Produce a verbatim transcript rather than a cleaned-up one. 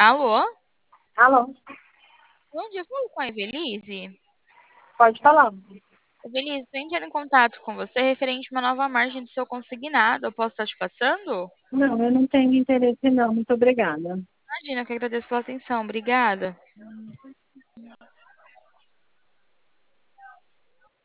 Alô? Alô, Bom dia, falo com a Evelise. pode falar. Evelise, estou entrando em contato com você referente a uma nova margem do seu consignado. Eu posso estar te passando? Não, eu não tenho interesse não, muito obrigada. Imagina, eu que agradeço pela atenção. Obrigada.